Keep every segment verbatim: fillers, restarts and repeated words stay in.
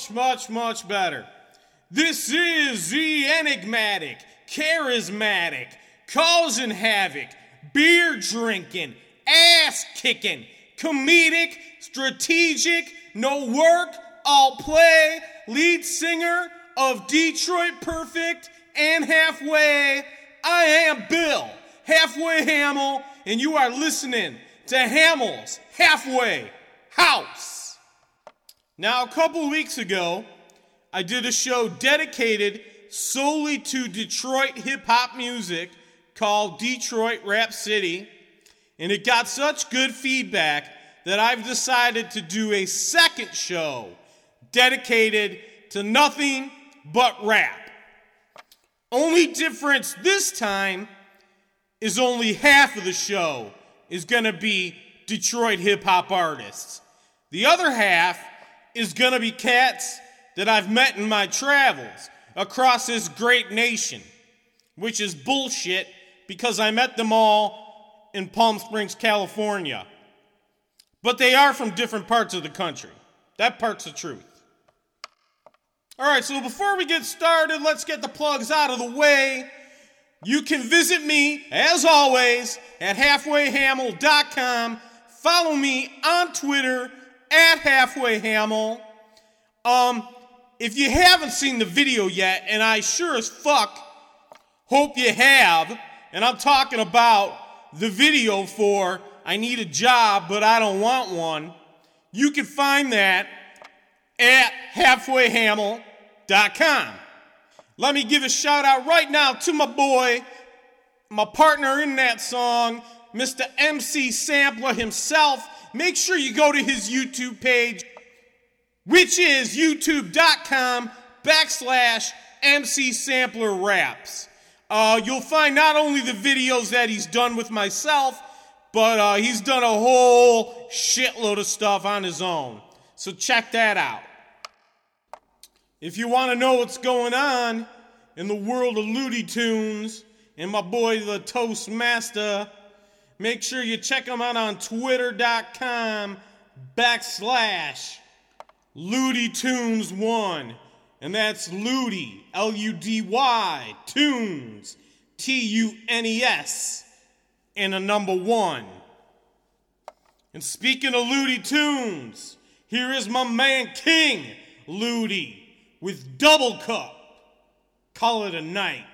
much, much, much better. This is the enigmatic, charismatic, causing havoc, beer drinking, ass kicking, comedic, strategic, no work, all play, lead singer of Detroit Perfect and Halfway. I am Bill, Halfway Hamill, and you are listening to Hamill's Halfway House. Now, a couple weeks ago, I did a show dedicated solely to Detroit hip-hop music called Detroit Rap City, and it got such good feedback that I've decided to do a second show dedicated to nothing but rap. Only difference this time is only half of the show is going to be Detroit hip-hop artists. The other half is going to be cats that I've met in my travels across this great nation, which is bullshit because I met them all in Palm Springs, California. But they are from different parts of the country. That part's the truth. All right, so before we get started, let's get the plugs out of the way. You can visit me, as always, at halfway hamill dot com. Follow me on Twitter at halfwayhamill. Um, if you haven't seen the video yet, and I sure as fuck hope you have, and I'm talking about the video for I Need a Job, but I Don't Want One, you can find that at halfway hamill dot com. Let me give a shout out right now to my boy, my partner in that song, Mister M C Sampler himself. Make sure you go to his YouTube page, which is youtube.com backslash MC Sampler Raps. Uh, you'll find not only the videos that he's done with myself, but uh, he's done a whole shitload of stuff on his own. So check that out. If you want to know what's going on in the world of Looney Tunes and my boy the Toastmaster, make sure you check him out on twitter.com backslash Ludy Tunes one. And that's Ludy, L U D Y, Tunes, T U N E S, and a number one. And speaking of Ludy Tunes, here is my man King Ludy with Double Cup. Call it a night.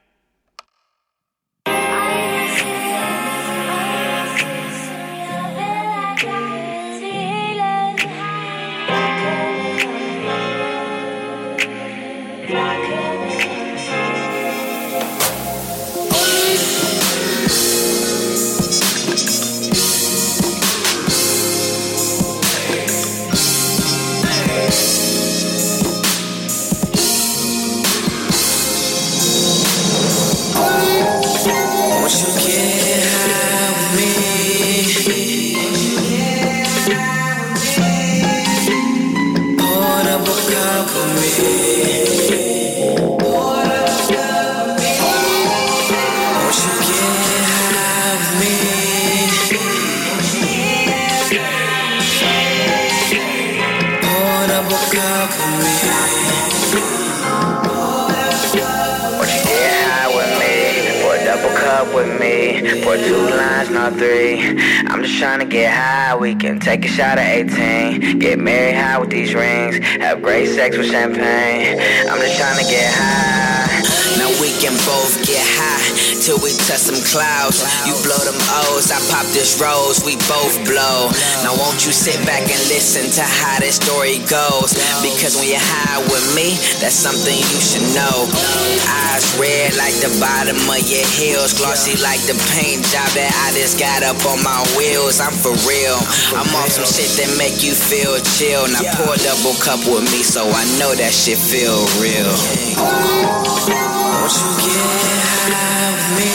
With me for two lines, not three. I'm just trying to get high. We can take a shot at eighteen. Get married high with these rings. Have great sex with champagne. I'm just trying to get high. Now we can both get high till we touch some clouds. You blow them O's, I pop this rose. We both blow. Now won't you sit back and listen to how this story goes? Because when you're high with me, that's something you should know. Eyes red like the bottom of your heels, glossy like the paint job that I just got up on my wheels. I'm for real. I'm on some shit that make you feel chill. Now pour a double cup with me so I know that shit feel real. Won't you get high with me?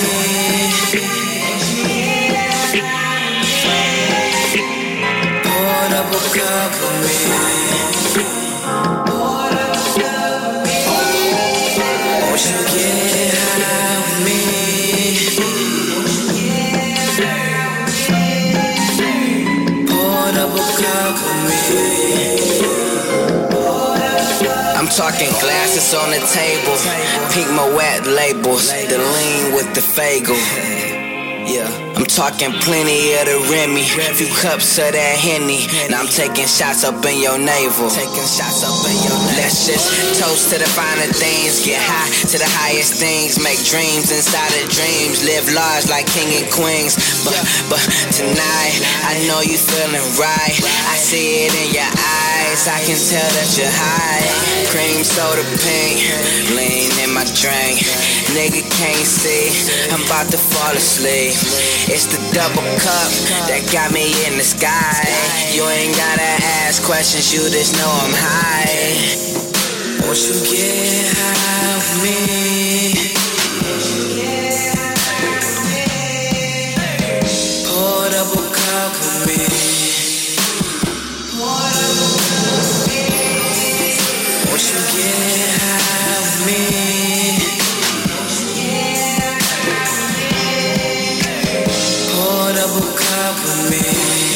Pour a double cup with me. Won't you get high with me? Pour a double cup with me. talking glasses on the table, pink Moet labels, the lean with the Fagel. Yeah, I'm talking plenty of the Remy, few cups of that Henny. Now I'm taking shots up in your navel. Taking shots up in your navel. Let's just toast to the finer things, get high to the highest things, make dreams inside of dreams, live large like king and queens. But but tonight, I know you feeling right. I see it in your eyes, I can tell that you're high. Cream soda pink, lean in my drink. Nigga can't see, I'm about to fall asleep. It's the double cup that got me in the sky. You ain't gotta ask questions, you just know I'm high. Won't you get high with me? Pour a double cup with me. Won't you get high with me? Double cup with me.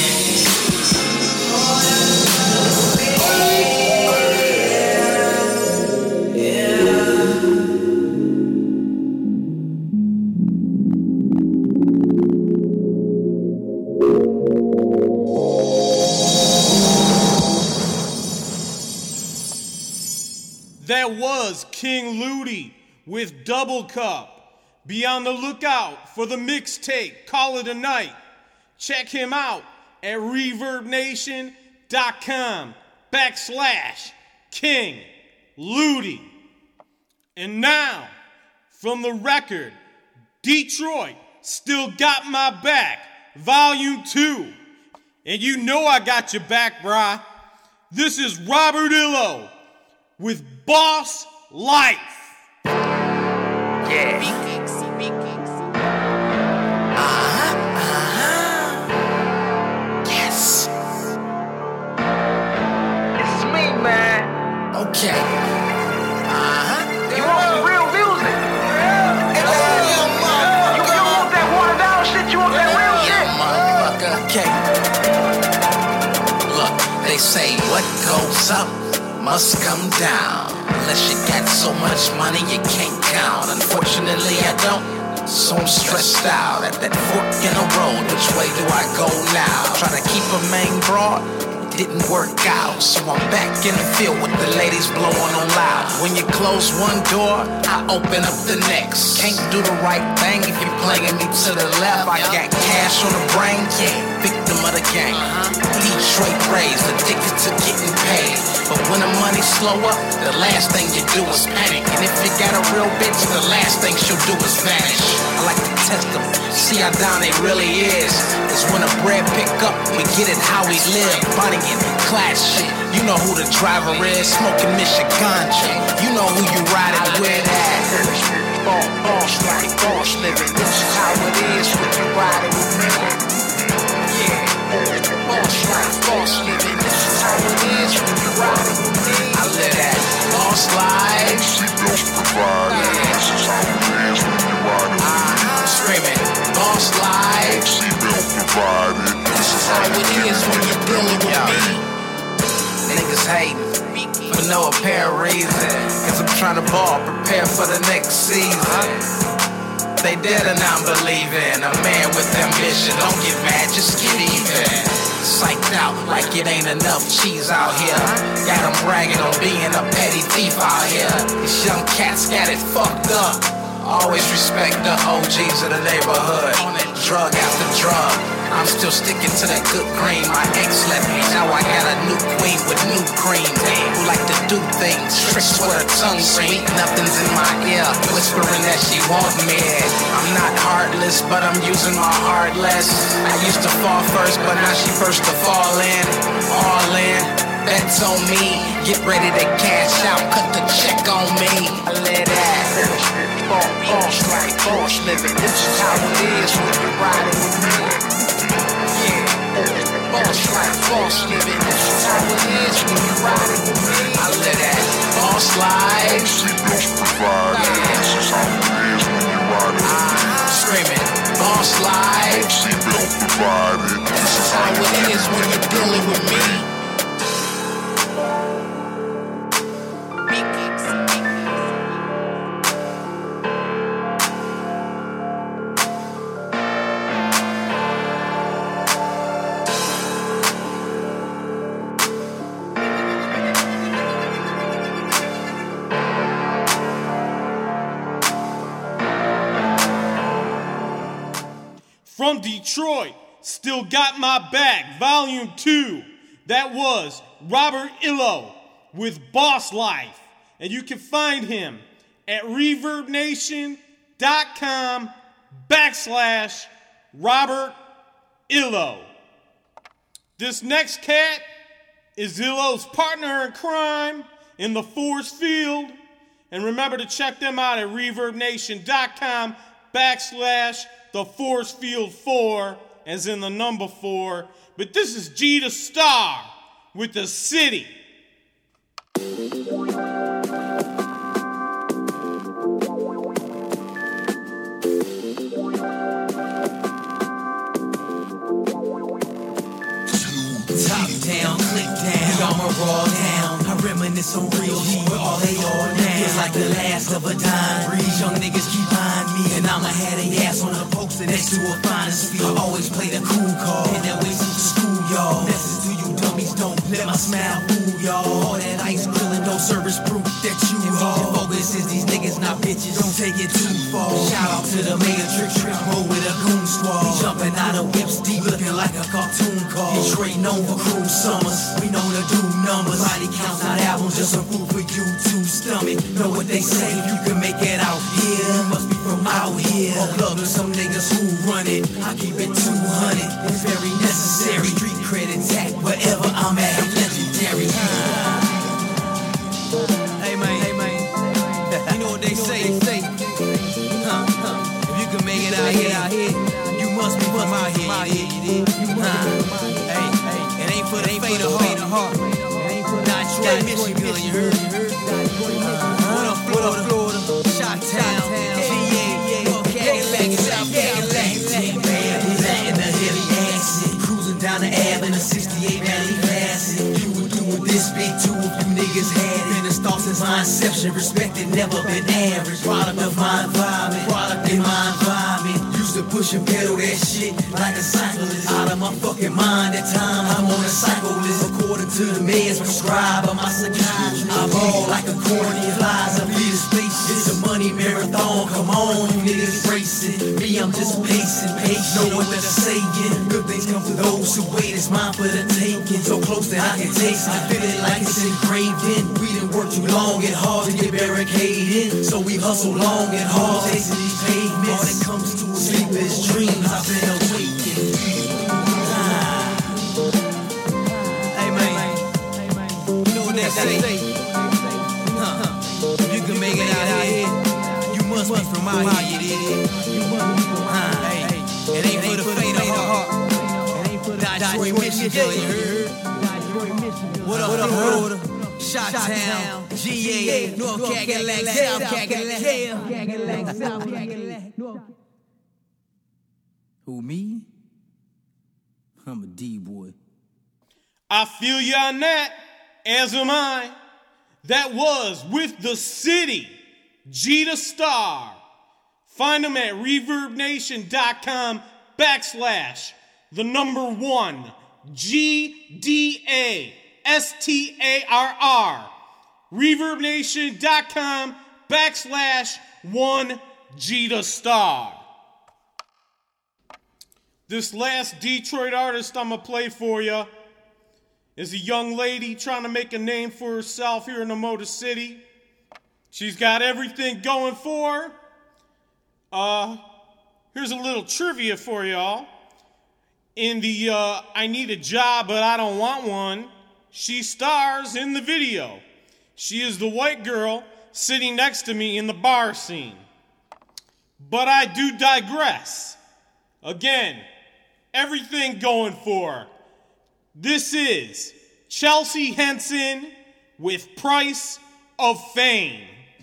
That was King Ludi with Double Cup. Be on the lookout for the mixtape, Call It a Night. Check him out at ReverbNation.com backslash King Ludi. And now, from the record, Detroit Still Got My Back, Volume two. And you know I got your back, brah. This is Robert Illo with Boss Life. Yeah. Okay. Uh-huh. You want some real music? Yeah. You, you want that watered down shit? You want that real shit? Motherfucker. Okay. Look, they say what goes up must come down. Unless you got so much money you can't count. Unfortunately, I don't. So I'm stressed out at that fork in the road. Which way do I go now? Try to keep a main broad. Didn't work out, so I'm back in the field with the ladies blowing on loud. When you close one door, I open up the next. Can't do the right thing if you're playing me to the left. I got cash on the brain, yeah, victim of the game. Detroit raised, addicted to getting paid. But when the money slow up, the last thing you do is panic. And if you got a real bitch, the last thing she'll do is vanish. I like to test them, see how down it really is. It's when a bread pick up, we get it how we live. Bunny class shit, you know who the driver is. Smoking Michigan, you know who you riding with. Boss, boss, like boss living. This is how it is when you riding with me. Yeah, boss, like boss living. This is how it is when you riding with me. I live that boss life. Seatbelts provided. This is how it is when you riding with me. Screaming, boss life. Seatbelts provided. This is how it is when you're dealing with me. Niggas hating for no apparent reason. Cause I'm trying to ball, prepare for the next season. They dead and I'm believing. A man with ambition, don't get mad, just get even. Psyched out like it ain't enough cheese out here. Got them bragging on being a petty thief out here. These young cats got it fucked up. Always respect the O Gs of the neighborhood. On that drug after drug, I'm still sticking to that good cream. My ex left me, now I got a new queen with new cream. Who like to do things, tricks with her tongue sweet. Nothing's in my ear, whispering that she want me. I'm not heartless, but I'm using my heart less. I used to fall first, but now she first to fall in. All in, bets on me. Get ready to cash out, cut the check on me. I let that. Boss, boss, like boss living. This is how it is when you're riding with me. Yeah, boss, like boss living. This is how it is when you're riding with me. I live that boss life. Seatbelts provided. This is how it is when you're riding with me. Screaming, boss life. Seatbelts provided. This is how it is when you're dealing with me. From Detroit, Still Got My Back, Volume two. That was Robert Illo with Boss Life. And you can find him at ReverbNation.com backslash Robert Illo. This next cat is Illo's partner in crime in the force field. And remember to check them out at ReverbNation.com backslash the force field four, as in the number four. But this is G the Star with The City. Top down, click down, armor raw down. I reminisce on real heat where all they are now. It's like the last of a dime breed. Young niggas keep eyeing me, and I'ma have a ass on the poster next to a finest field. I always play the cool card, and that way since the school, y'all. Message to you dummies, don't let my smile fool y'all. All that ice grilling, no service proof that you haul. The focus is these niggas, not bitches. Don't take it too far. Shout out to the Matrix, trip roll with a goon squad. He jumping out of whips deep, looking like a cartoon car. Detroit known for cruel summers, we know to do numbers. Body counts, not albums, just a food for you to stomach. Know what they say, if you can make it out here, you must be from out here. Or plug to some niggas who run it. I keep it two hundred, it's very necessary. Street credit tag, wherever I'm at, I'm legendary. Hey man, hey man, you know what they say, they say. Huh, huh. If you can make it out here, out here, you must be from out here, you dig? Huh. Hey, hey, it ain't for the faint of heart. Not Detroit, Michigan, you heard? What up, Florida, Florida, Chi-Town, G A, North Cadillac, South Cadillac. Who's that in the heavy acid? Cruising down the Ave in a sixty-eight Valley Facet. You were doing this big too if you niggas had it. Been a star since my inception, respected, never been average. Product of my environment, product in my environment. Used to push and pedal that shit like a cyclist. Out of my fucking mind at times, I'm on a cycle list. According to the meds prescribed by my psychiatrist, I ball like a corny flies, I lead a space. It's a money marathon, come on, you niggas racing. Me, I'm just pacing, pace, know what they're saying. Good things come to those who wait, it's mine for the taking. So close that I can taste, I feel it like it's engraved in. We didn't work too long and hard to get barricaded, so we hustle long and hard, chasing these pavements. All that comes to a sleepless dreams, I've been awakened. Hey man, you know what they say? Huh. If you can make it out here, you must be from out here, you dig? Huh. Hey, it ain't for the faint of heart. Detroit, Michigan, you heard? What up, Florida? Chi-Town, G A, North Cadillac, South Cadillac, South Cadillac. Who, me? I'm a D-boy. I feel you on that, as am I. That was with The City, G the Star. Find them at ReverbNation.com backslash the number one, G D A S T A R R. ReverbNation.com backslash one, G the Star. This last Detroit artist I'm going to play for you is a young lady trying to make a name for herself here in the Motor City. She's got everything going for her. Uh, here's a little trivia for y'all. In the uh, I Need a Job But I Don't Want One, she stars in the video. She is the white girl sitting next to me in the bar scene. But I do digress. Again, everything going for her. This is Chelsea Henson with Price of Fame.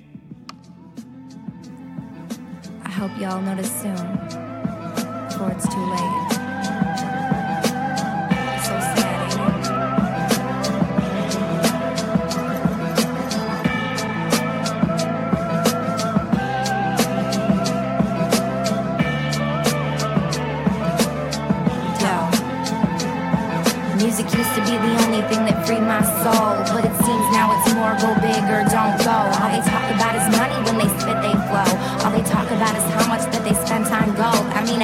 I hope y'all notice soon, before it's too late. So sad, ain't it? Yo, music used to be the only thing that freed my soul, but it seems now it's more go big or don't go. All they talk about is money when they spit they flow. All they talk about is how much that they spend on gold. I mean, I guess it's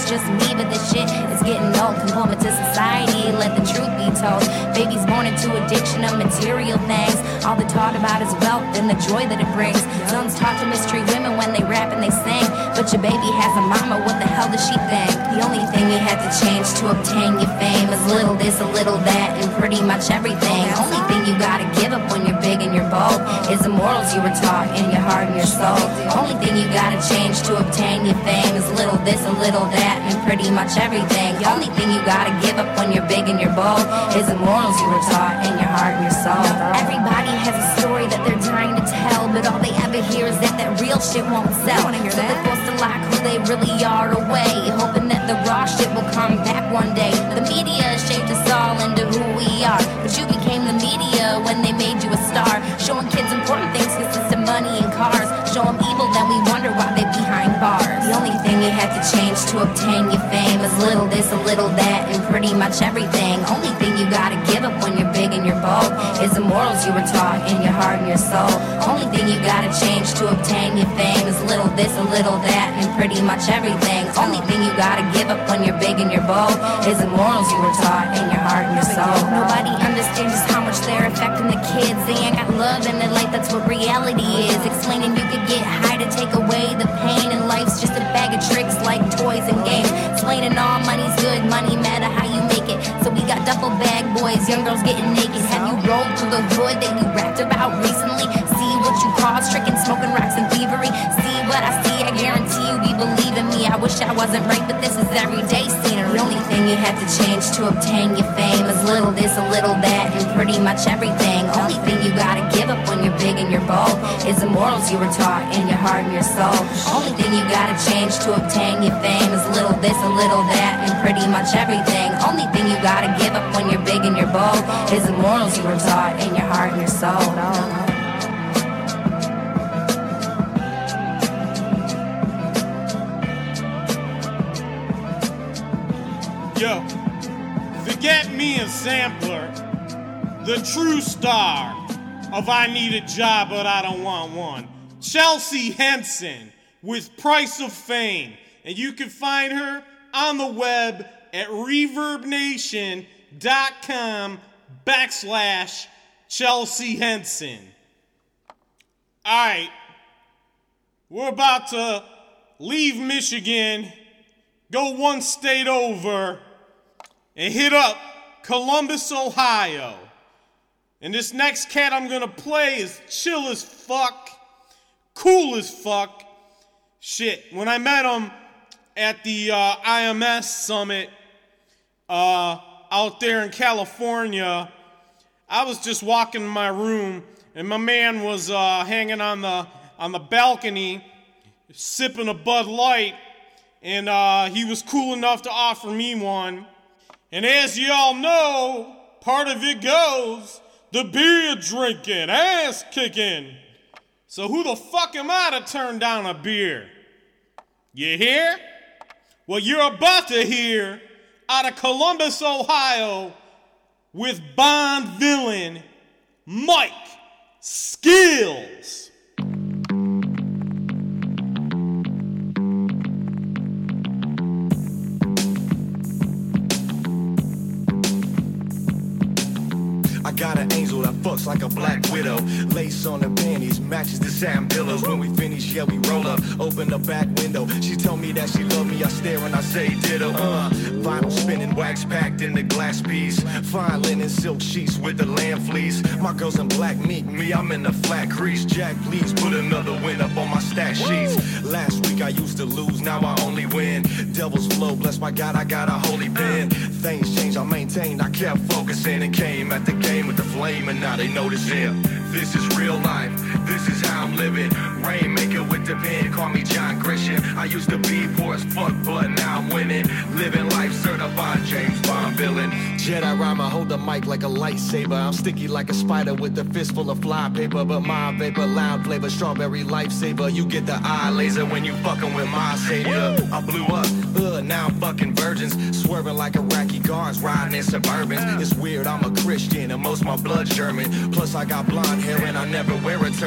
it's just me, but this shit is getting old. Conforming to society, let the truth be told. Babies born into addiction of material things. All they're taught about is wealth and the joy that it brings. Sons taught to mistreat women when they rap and they sing. But your baby has a mama, what the hell does she think? The only thing you had to change to obtain your fame is little this, a little that, and pretty much everything. Only thing you gotta give up when you're big and you're bold is the morals you were taught in your heart and your soul. Only thing you gotta change to obtain your fame is little this, a little that, and pretty much everything. The only thing you gotta give up when you're big and you're bold is the morals you were taught in your heart and your soul. Everybody has a story that they're trying to tell, but all they ever hear is that that real shit won't sell. So they're forced to lock who they really are away, hoping that the raw shit will come back one day. The media has shaped us all into who we are, but you became the media when they made you a star. Showing kids important things consist of money and cars. Show them evil, then we wonder why they're behind bars. The only thing you had to change to obtain your fame is little this, a little that, and pretty much everything. Only thing you gotta give up when you're big and you're bold is the morals you were taught in your heart and your soul. Only thing you gotta change to obtain your fame is little this, a little that, and pretty much everything. Only thing you gotta give up when you're big and you're bold is the morals you were taught in your heart and your soul. Nobody understands just how much they're affecting the kids. They ain't got love in their life, that's what reality is. Explaining you could get high to take away the pain, and life's just a bag of tricks like toys and games. Explaining all money's good, money matter how you make it. So we got duffel bag boys, young girls getting naked. Have you rolled through the hood that you rapped about recently? See what you caused, tricking, smoking rocks and thievery. See what I see, I guarantee you we believe in me. I wish I wasn't right, but this is everyday scenery. The only thing you had to change to obtain your fame is little this, a little that, and pretty much everything. Only thing you gotta give up when you're big and you're bold is the morals you were taught in your heart and your soul. Only thing you gotta change to obtain your fame is little this, a little that, and pretty much everything. Only thing you gotta give up when you're big and you're bold is the morals you were taught in your heart and your soul. Yo, forget me and Sampler, the true star of I Need a Job But I Don't Want One, Chelsea Henson with Price of Fame. And you can find her on the web at reverbnation.com backslash Chelsea Henson. All right, we're about to leave Michigan, go one state over, and hit up Columbus, Ohio. And this next cat I'm gonna play is chill as fuck, cool as fuck. Shit, when I met him at the uh, I M S summit uh, out there in California, I was just walking in my room, and my man was uh, hanging on the on the balcony, sipping a Bud Light, and uh, he was cool enough to offer me one. And as you all know, part of it goes the beer drinking, ass kicking. So who the fuck am I to turn down a beer? You hear? Well, you're about to hear out of Columbus, Ohio, with Bond villain Mike Skills. I got an angel that fucks like a black widow. Lace on the panties, matches the satin pillows. When we finish, yeah, we roll up, open the back window. She told me that she loved me, I stare and I say ditto. Uh, vinyl spinning, wax packed in the glass piece. Fine linen silk sheets with the lamb fleece. My girl's in black meat, me, I'm in the flat crease. Jack, please put another win up on my stat sheets. Last week I used to lose, now I only win. Devil's flow, bless my God, I got a holy pen. Things changed, I maintained, I kept focusing and came at the game with the flame, and now they notice him. This is real life, this is how I'm living. Rainmaker with the pen, call me John Grisham. I used to be poor as fuck, but now I'm winning. Living life certified James Bond villain. Jedi rhymer, hold the mic like a lightsaber. I'm sticky like a spider with a fistful of fly paper, but my vapor, loud flavor, strawberry lifesaver. You get the eye laser when you fucking with my savior. I blew up, uh, now I'm fucking virgins, swerving like Iraqi guards, riding in Suburbans. It's weird, I'm a Christian and most my blood's German. Plus I got blonde hair and I never wear a turban.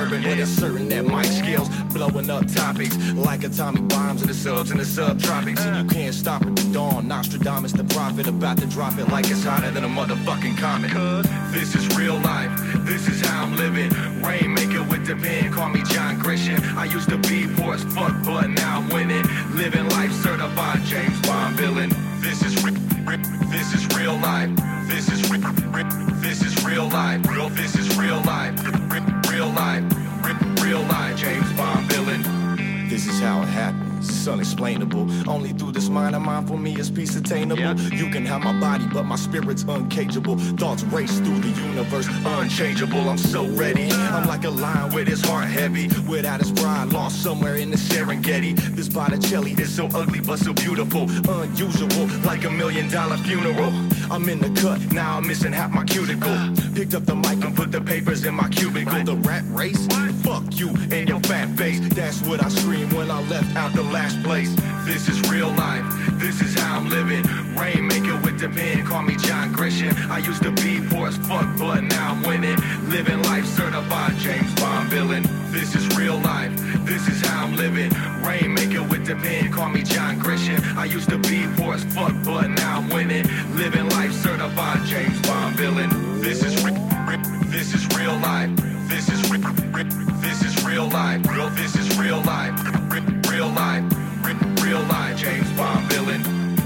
disturbing, but it's certain that Mike Skills blowing up topics like atomic bombs in the subs in the subtropics. And you can't stop at the dawn. Nostradamus the prophet about to drop it like it's hotter than a motherfucking comet. Cause this is real life, this is how I'm living. Rainmaker with the pen, call me John Grisham. I used to be poor as fuck, but now I'm winning. Living life certified James Bond villain. This is re- re- this is real life. This is re- re- this is real life. Real this is real life. Re- real life. Re- real life James Bond villain. This is how it happens. It's unexplainable. Only through this mind of mine, for me is peace attainable. Yeah. You can have my body, but my spirit's uncageable. Thoughts race through the universe, unchangeable. I'm so ready. I'm like a lion with his heart heavy, without his pride, lost somewhere in the Serengeti. This Botticelli is so ugly but so beautiful, unusual, like a million dollar funeral. I'm in the cut, now I'm missing half my cuticle. Picked up the mic and put the papers in my cubicle. The rat race? Fuck you and your fat face. That's what I screamed when I left out the last place. This is real life, this is how I'm living. Rainmaker with the pen, call me John Grisham. I used to be poor as fuck, but now I'm winning. Living life certified James Bond villain. This is real life, this is how I'm living. Rainmaker with the pen, call me John Grisham. I used to be poor as fuck, but now I'm winning. Living life certified James Bond villain. This is re- re- this is real life. This is re- re- this is real life. Real this is real life. Re- real life. Re- real life James Bond villain.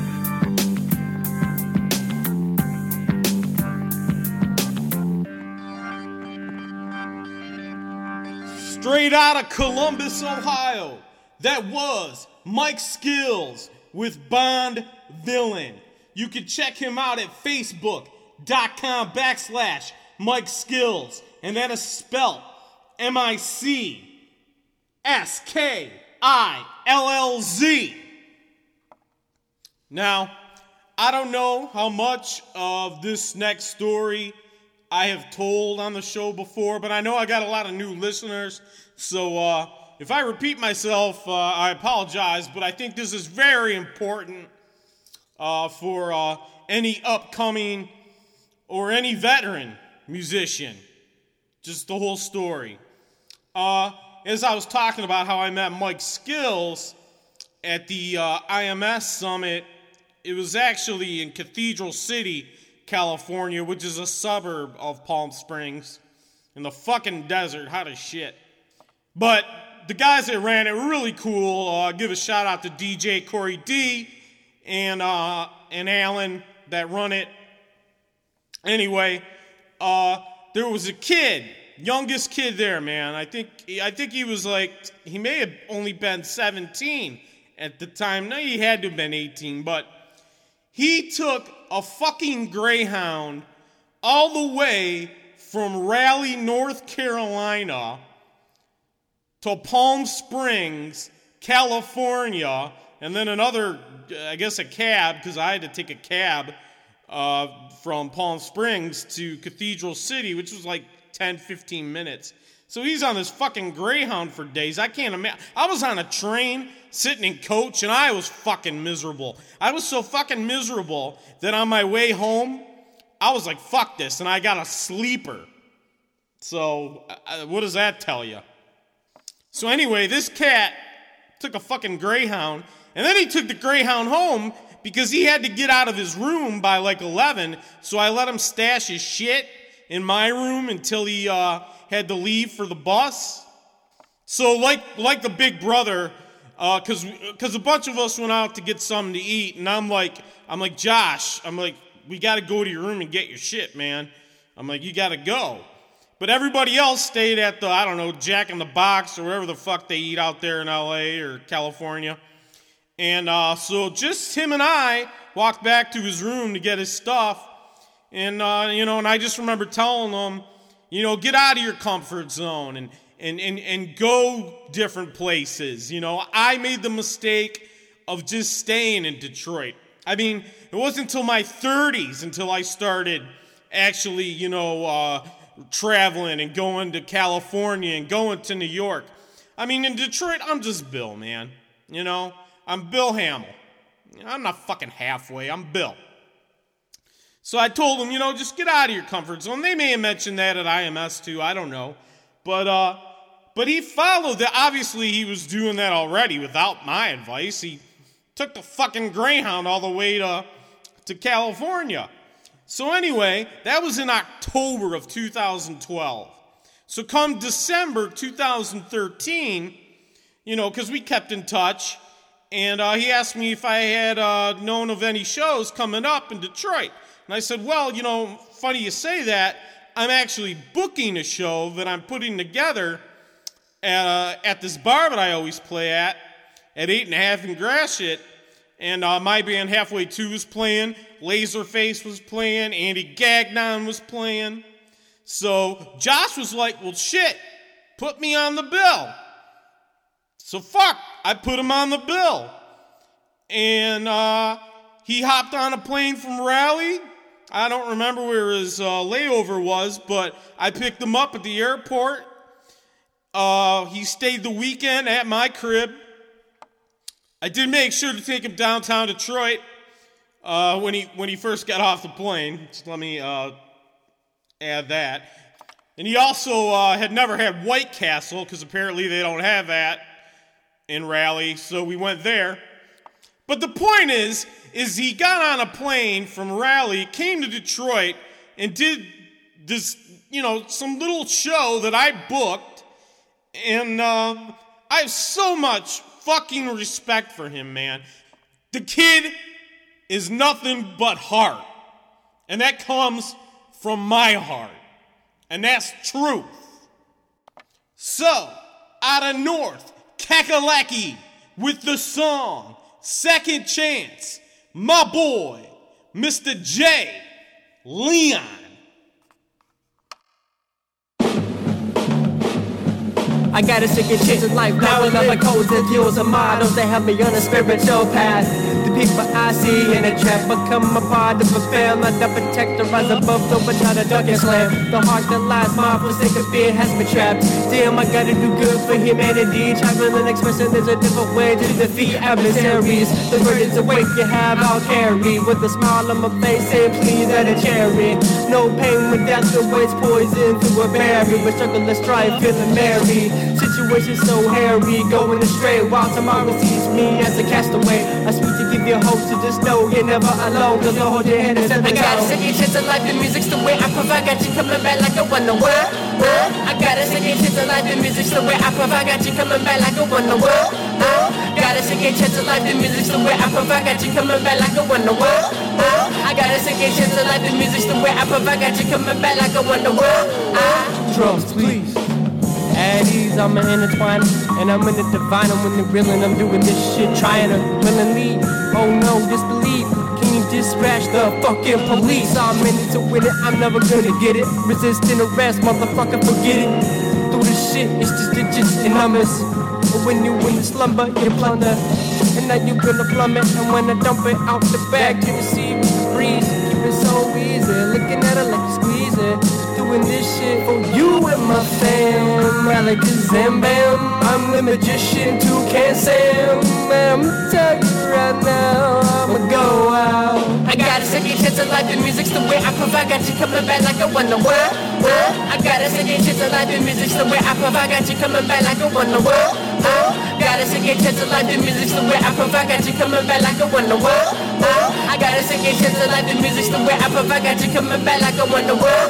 Straight out of Columbus, Ohio, that was Mike Skills with Bond Villain. You can check him out at facebook.com backslash Mike Skills, and that is spelled M I C S K I L L Z. Now, I don't know how much of this next story I have told on the show before, but I know I got a lot of new listeners, so uh, if I repeat myself, uh, I apologize, but I think this is very important uh, for uh, any upcoming or any veteran musician. Just the whole story. Uh, as I was talking about how I met Mike Skills at the uh, I M S Summit, it was actually in Cathedral City, California, which is a suburb of Palm Springs, in the fucking desert, hot as shit. But the guys that ran it were really cool. Uh, give a shout out to D J Corey D and uh, and Alan that run it. Anyway, uh, there was a kid, youngest kid there, man. I think I think he was like, he may have only been seventeen at the time. No, he had to have been eighteen, but he took a fucking Greyhound all the way from Raleigh, North Carolina to Palm Springs, California, and then another, I guess a cab, because I had to take a cab uh, from Palm Springs to Cathedral City, which was like ten, fifteen minutes. So he's on this fucking Greyhound for days. I can't imagine. I was on a train sitting in coach, and I was fucking miserable. I was so fucking miserable that on my way home, I was like, fuck this, and I got a sleeper. So uh, what does that tell you? So anyway, this cat took a fucking Greyhound, and then he took the Greyhound home because he had to get out of his room by like eleven, so I let him stash his shit in my room until he uh, had to leave for the bus. So like like the big brother, because uh, because a bunch of us went out to get something to eat, and I'm like, I'm like, Josh, I'm like, we got to go to your room and get your shit, man. I'm like, you got to go. But everybody else stayed at the, I don't know, Jack in the Box or wherever the fuck they eat out there in L A or California. And uh, so just him and I walked back to his room to get his stuff. And, uh, you know, and I just remember telling him, you know, get out of your comfort zone and, and, and, and go different places. You know, I made the mistake of just staying in Detroit. I mean, it wasn't until my thirties until I started actually, you know, uh, traveling and going to California and going to New York. I mean, in Detroit, I'm just Bill, man. You know, I'm Bill Hamill. I'm not fucking halfway. I'm Bill. So I told them, you know, just get out of your comfort zone. They may have mentioned that at I M S too. I don't know. But, uh, but he followed that. Obviously, he was doing that already without my advice. He took the fucking Greyhound all the way to, to California. So anyway, that was in October of two thousand twelve. So come December two thousand thirteen, you know, because we kept in touch, and uh, he asked me if I had uh, known of any shows coming up in Detroit. And I said, well, you know, funny you say that. I'm actually booking a show that I'm putting together at, uh, at this bar that I always play at, at eight and a half in Gratiot. And uh, my band Halfway Two was playing, Laserface was playing, Andy Gagnon was playing. So Josh was like, well, shit, put me on the bill. So fuck, I put him on the bill. And uh, he hopped on a plane from Raleigh. I don't remember where his uh, layover was, but I picked him up at the airport. Uh, he stayed the weekend at my crib. I did make sure to take him downtown Detroit uh, when he when he first got off the plane. Just let me uh, add that. And he also uh, had never had White Castle, because apparently they don't have that in Raleigh, so we went there. But the point is, is he got on a plane from Raleigh, came to Detroit, and did this, you know, some little show that I booked. And um, I have so much fucking respect for him, man. The kid is nothing but heart. And that comes from my heart. And that's truth. So, out of North, Kakalaki with the song Second Chance, my boy, Mister J. Leon. I got a second chance in life. Now I love my codes and deals and models that help me on a spiritual path. The people I see in a trap become a part of a film. I don't protect the rise above, though, but not a darkest slam. The heart that lies, my forsaken fear has been trapped. Damn, I gotta do good for humanity. Traveling and expressing there's a different way to defeat adversaries. The burdens of weight you have, I'll carry. With a smile on my face, say please at a cherry. No pain when death awaits poison through a berry. With struggle and strife, feeling merry. Situation so hairy, going astray while tomorrow sees me as a castaway. I speak to give you hope, so just know you're never alone. Cause I'll hold your hand and set the I got a second chance of life, the music's the way I provide. Got you coming back like a wonder world. I got a second chance of life, the music's the way I provide. Got you coming back like a wonder world. Got a second chance of life, the music's the way I provide. Got you coming back like a wonder world. I got a second chance of life, the music's the way I provide. Got you coming back like a wonder world. Drums, please. At ease, I'm an intertwiner, and I'm in the divine, I'm in the real, and I'm doing this shit, trying to willingly, oh no, disbelief, can you dispatch the fucking police? I'm in it to win it, I'm never gonna get it, resisting arrest, motherfucker, forget it, through the shit, it's just digits and numbers, but when you in the slumber, you plunder, and now you gonna plummet, and when I dump it out the back to the sea with the breeze, keep it so easy, looking at it like you squeeze it, doing this shit for you and my fam. I like the Zam Bam. I'm the magician to Can Sam. I'm tell you right now, I'ma go out. I got a second chance of life, the music's the way I provide. Got you coming back like a wonder world. I got a second chance of life, the music's the way I provide. Got you coming back like a wonder world. Got a second chance of life, the music's the way I provide. Got you coming back like a wonder world. I got a second chance of life, the music's the way I provide. Got you coming back like a wonder world.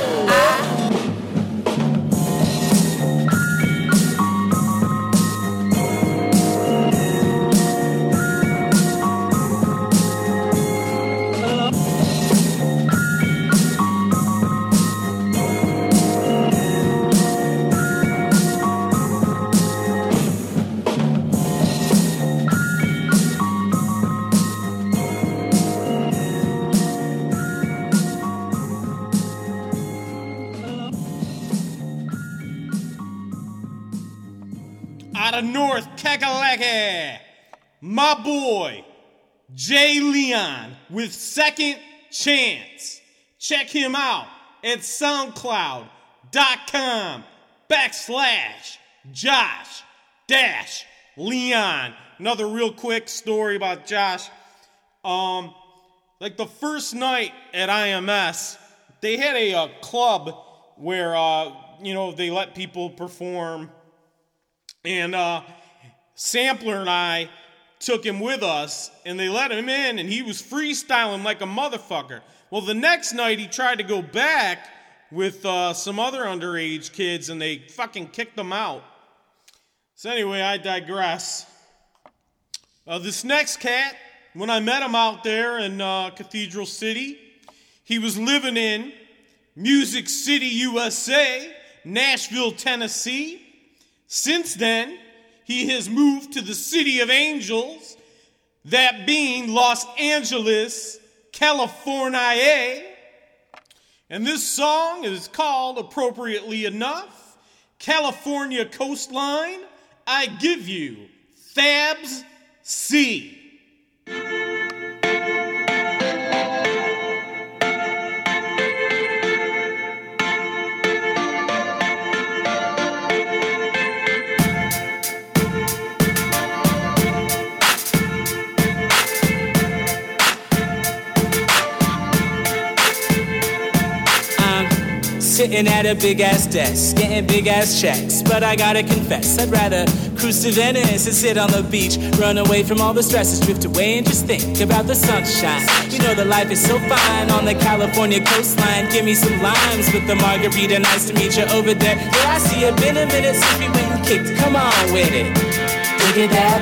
Out of North Kakalaki, my boy, Jay Leon with Second Chance. Check him out at soundcloud.com backslash Josh dash Leon. Another real quick story about Josh. Um, like the first night at I M S, they had a, a club where, uh, you know, they let people perform And uh, Sampler and I took him with us, and they let him in, and he was freestyling like a motherfucker. Well, the next night he tried to go back with uh, some other underage kids, and they fucking kicked him out. So anyway, I digress. Uh, this next cat, when I met him out there in uh, Cathedral City, he was living in Music City, U S A, Nashville, Tennessee. Since then, he has moved to the City of Angels, that being Los Angeles, California. And this song is called, appropriately enough, California Coastline, I Give You, Thabs C. Sitting at a big ass desk, getting big ass checks. But I gotta confess, I'd rather cruise to Venice and sit on the beach, run away from all the stresses, drift away and just think about the sunshine. You know that life is so fine on the California coastline. Give me some limes with the margarita, nice to meet you over there. Yeah, I see it, been a minute since we went and kicked. Come on with it. Look at that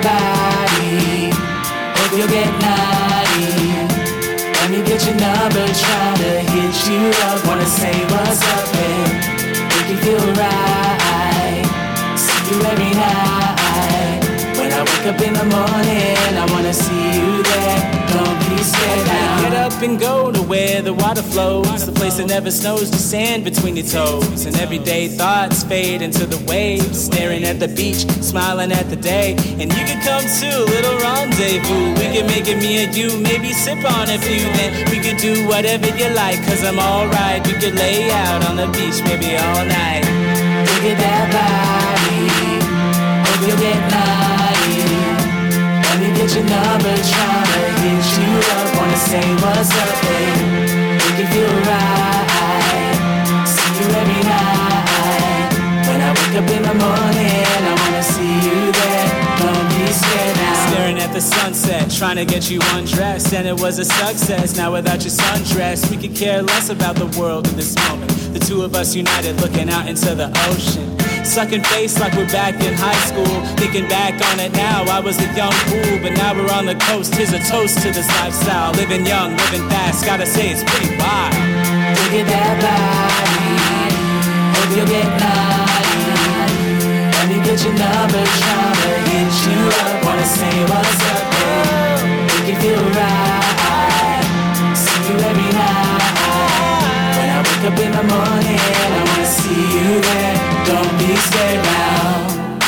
body, hope you'll get naughty. Let me get your number, try to hit you up. Wanna say what's up, babe, make you feel right. See you every night. When I wake up in the morning, I wanna see you there. Don't be scared now. Get up and go to where the water flows, the place that never snows, the sand between your toes. And everyday thoughts fade into the waves, staring at the beach, smiling at the day. And you can come to a little rendezvous. We can make it me and you, maybe sip on a few. Then we could do whatever you like, cause I'm alright. We could lay out on the beach, maybe all night. Look at that body, hope you'll get naughty. Let me get your number, tryna hit you up. Wanna say what's up, babe, make you feel right. See you every night. When I wake up in the morning, I wanna see you there. Don't be scared now. Staring at the sunset, trying to get you undressed. And it was a success, now without your sundress, we could care less about the world in this moment. The two of us united, looking out into the ocean. Sucking face like we're back in high school. Thinking back on it now, I was a young fool, but now we're on the coast. Here's a toast to this lifestyle. Living young, living fast, gotta say it's pretty wild. Look at that body, hope you'll get naughty. Let me get your number, tryna hit you up. Wanna say what's up, babe, make you feel right. See you every night. When I wake up in the morning, I wanna see you there. Don't be scared now.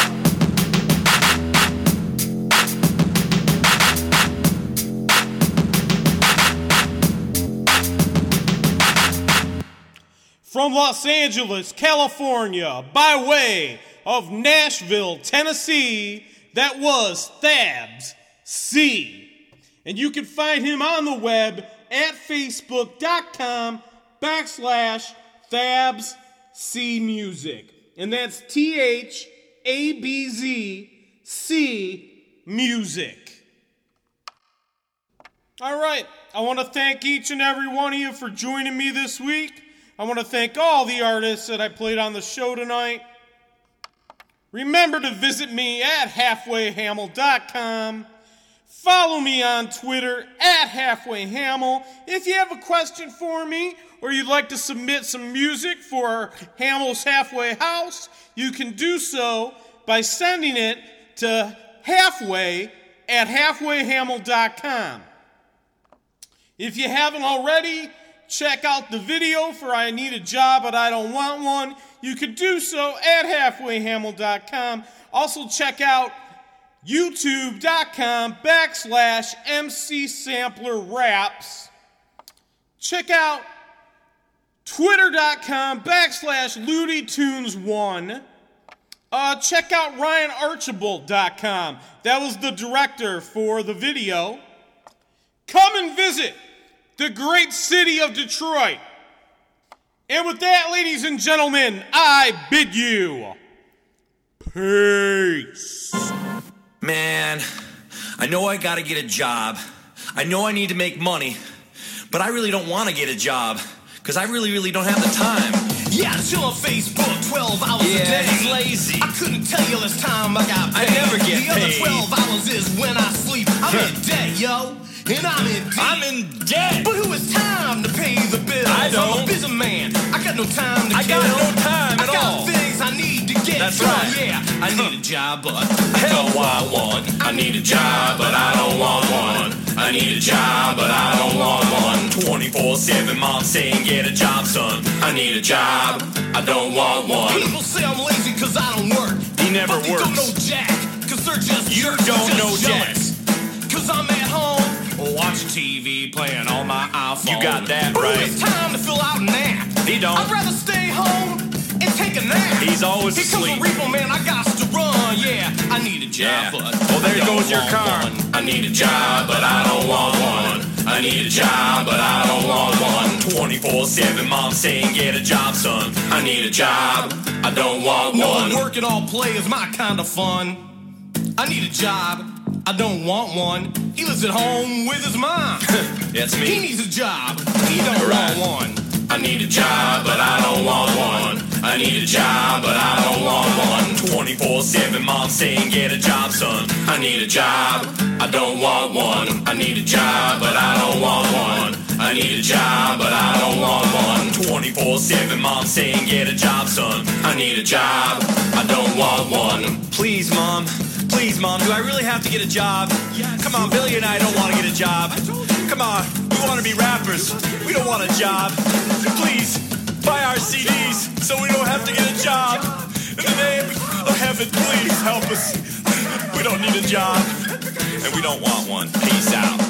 From Los Angeles, California, by way of Nashville, Tennessee, that was Thabs C. And you can find him on the web at facebook.com backslash Thabs C Music. And that's T H A B Z C Music. All right, I want to thank each and every one of you for joining me this week. I want to thank all the artists that I played on the show tonight. Remember to visit me at halfway hamel dot com. Follow me on Twitter at halfwayhamel. If you have a question for me or you'd like to submit some music for Hamel's Halfway House, you can do so by sending it to halfway at halfway hamel dot com. If you haven't already, check out the video for I Need a Job But I Don't Want One. You can do so at halfway hamel dot com. Also check out youtube.com backslash MC Sampler Raps. Check out twitter.com backslash Looney Tunes one. Uh, check out ryan archibald dot com. That was the director for the video. Come and visit the great city of Detroit. And with that, ladies and gentlemen, I bid you Peace. Man, I know I gotta get a job. I know I need to make money. But I really don't want to get a job. Because I really, really don't have the time. Yeah, chill on Facebook twelve hours yeah, a day. He's lazy. I couldn't tell you this time I got paid. I never get the paid. The other twelve hours is when I sleep. I'm in debt, yo. And I'm in debt. I'm in debt. But who has time to pay the bills? I don't. I'm a busy man. I got no time to I kill. got no time at I got all. things I need to get. That's done. right. Yeah, I need a job, but I don't want one. I need a job, but I don't want one. I need a job, but I don't want one. twenty-four seven, mom saying get a job, son. I need a job, I don't want one. People say I'm lazy cause I don't work. He never but they works. don't know jack, cause they're just You jerks, don't just know jack. Cause I'm at home, watching T V, playing on my iPhone. You got that but right. Who has time to fill out an app? He don't. I'd rather stay home and take a nap. He's always Here asleep. comes a repo man, I got to run, yeah. I need a job, Yeah. but Oh, there I don't goes your want car. one. I need a job, but I don't want one. I need a job, but I don't want one. twenty-four seven, mom saying get a job, son. I need a job, I don't want No, one. I'm Working all play is my kind of fun. I need a job, I don't want one. He lives at home with his mom. That's He me. needs a job, he don't Right. want one. I need a job, but I don't want one. I need a job, but I don't want one. twenty-four seven, mom saying get a job, son. I need a job, I don't want one. I need a job, but I don't want one. I need a job, but I don't want one. twenty-four seven, mom saying get a job, son. I need a job, I don't want one. Please, mom. Please, mom. Do I really have to get a job? Come on, Billy and I don't want to get a job. Come on. We want to be rappers. We don't want a job. Please, buy our C Ds so we don't have to get a job. In the name of heaven, please help us. We don't need a job. And we don't want one. Peace out.